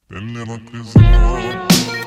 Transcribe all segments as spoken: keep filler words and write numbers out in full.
תן לי רק לזרום.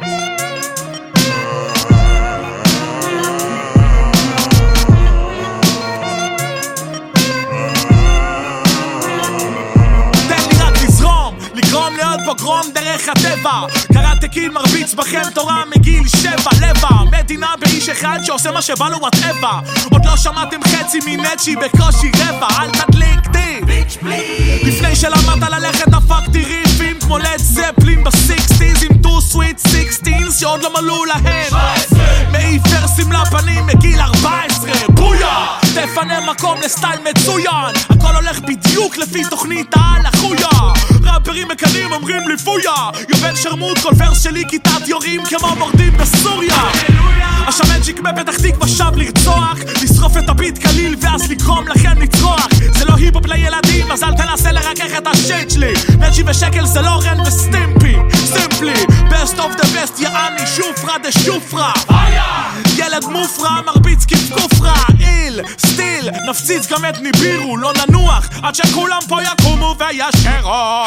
לגרום להיות פוגרום דרך הטבע, קראתי קיל מרביץ בכם תורה מגיל שבע לבע, מדינה באיש אחד שעושה מה שבא לו וואטאבה. עוד לא שמעתם חצי מנצ'י בקושי רבע, אל תדליק די לפני שלמדת ללכת דפקתי ריפים כמו לד זפלין בסיקסטיז עם טו סוויט סיקסטינס שעוד לא מלאו להן, מעיף ורסים לפנים מגיל ארבע עשרה. בויה תפנה מקום לסטייל מצוין, הכל הולך בדיוק לפי תוכנית העל החויה. ראפרים מקנים אומרים לי פויה, יובל שרמוט כל ורס שלי כיתת יורים כמו מורדים בסוריה. השמנצ'יק בפתח תקווה שב לרצוח, לשרוף את הביט קליל ואז לקרום לכם לצרוח. זה לא היפופ לילדים אז אל תנסה לרכך את השייט שלי, נצ'י ושקל זה לא רן וסטימפי סימפלי best of the best יעני שופרה דה שופרה. ילד מופרע מרביץ כפקופרה, איל סטיל נפציץ גם את ניבירו, לא ננוח עד שכולם פה יקומו וישרו.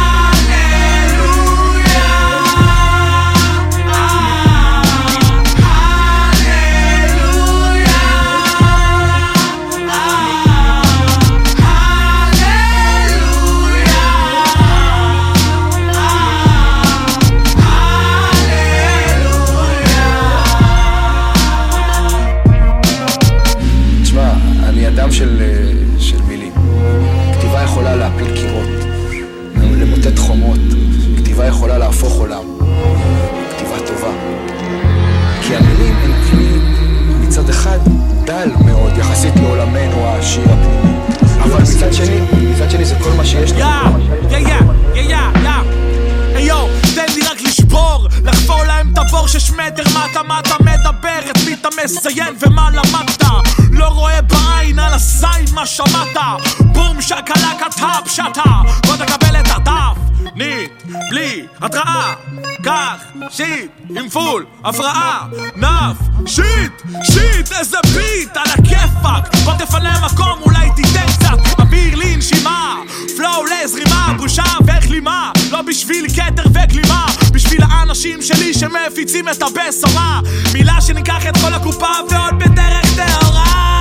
אדם של, של מילים. כתיבה יכולה להפיל קירות, למוטט חומות. כתיבה יכולה להפוך עולם. כתיבה טובה. כי המילים הן כלי מצד אחד דל מאוד יחסית לעולמנו העשיר הפנימי. אבל מצד שני, מצד שני זה כל מה שיש לנו. יא, יא, יא, יא, יא. היו, תן לי רק לשבור, לחפור להם את הבור שש מטר מטה מטה מדבר, את מי אתה מסיין ומה למדת. לא רואה בעין על הזין מה שמעת, בום שקלקה טאפ שטה, בוא תקבל את הדף ניט, בלי התראה, כך, שיט, עם פול, הפרעה, נף, שיט, שיט, איזה ביט על הכיפק, בוא תפנה מקום, אולי תיתן קצת, אוויר לי נשימה, פלואו לזרימה, בושה וכלימה, לא בשביל כתר וכלימה, בשביל האנשים שלי שמפיצים את הבשורה, מילה שניקח את כל הקופה ועוד בדרך תאורה.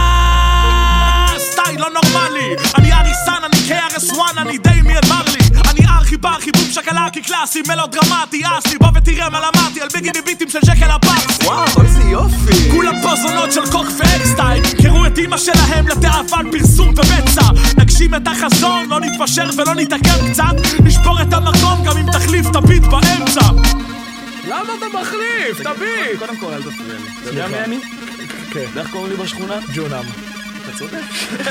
סטייל לא נורמלי, אני אריסן, אני קי אר אס וואן, אני דמיאן מרלי, אני ארכי ברחי בום שקלקי קלאסי, מלודרמטי, אסלי, בוא ותראה מה למדתי על ביגיני ביטים של שקל הפארס. וואו, איזה יופי. כולם פה זונות של קוק ואקסטייל, קראו את אמא שלהם לתאוון פרסום ובצע, נגשים את החזון, לא נתפשר ולא נתעכב קצת, נשבור את המקום גם אם תחליף את הביט באמצע. למה אתה מחליף? תביא! קודם כל אל תפריע לי. אתה יודע מי אני? כן. איך קוראים לי בשכונה? ג'ונם. אתה צודק?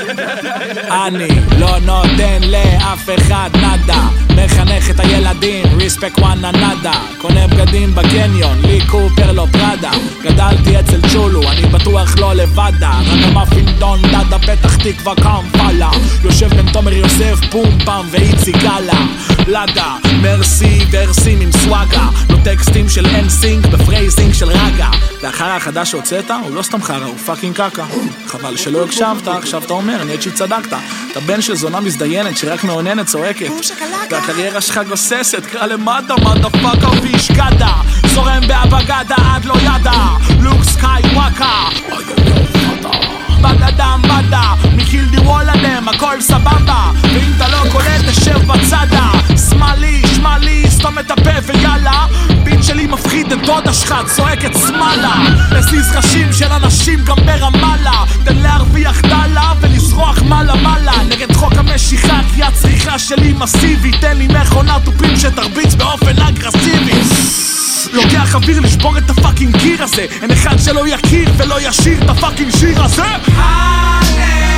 אני לא נותן לאף אחד נדה, מחנך את הילדים, ריספק וואנה נדה, קונה בגדים בקניון, לי קופר לא פרדה, גדלתי אצל צ'ולו, אני בטוח לא לבדה, רק המאפין דון דדה פתח תקווה קמפלה, יושב בין תומר יוסף פום פם ואיצי גלה, לדה, מרסי ורסים עם סוואגה, לא טקסטים של אין סינק בפרייזינג של רגע, לאחר החדש שהוצאת הוא לא סתם חרה, הוא פאקינג קקה, חבל שלא הקשבת, עכשיו אתה אומר, אני אצ'י צדקת, אתה בן של זונה מזדיינת שרק מעוננת צועקת, והקריירה שלך גוססת, קרא למטה מדה פאקה וישקדה, זורם באבגדה עד לא ידה, לוק סקאי וואקה, בגדם בדה, מקיל די וולדם, הכל סבבה, ואם אתה לא קולט תשב בצדה, שמאלי, שמאלי, סתום את הפה ויאללה, בין שלי מפחיד את דודה שלך, צועקת שמאלה, לזיז ראשים של אנשים גם ברמאללה, תן להרוויח דלה ולזרוח מעלה מעלה, נגד חוק המשיכה כי הצריכה שלי מסיבי, תן לי מכונת טופים שתרביץ באופן אגרסיבי, לוקח אוויר לשבור את הפאקינג גיר הזה, אין אחד שלא יכיר ולא ישיר את הפאקינג שיר הזה.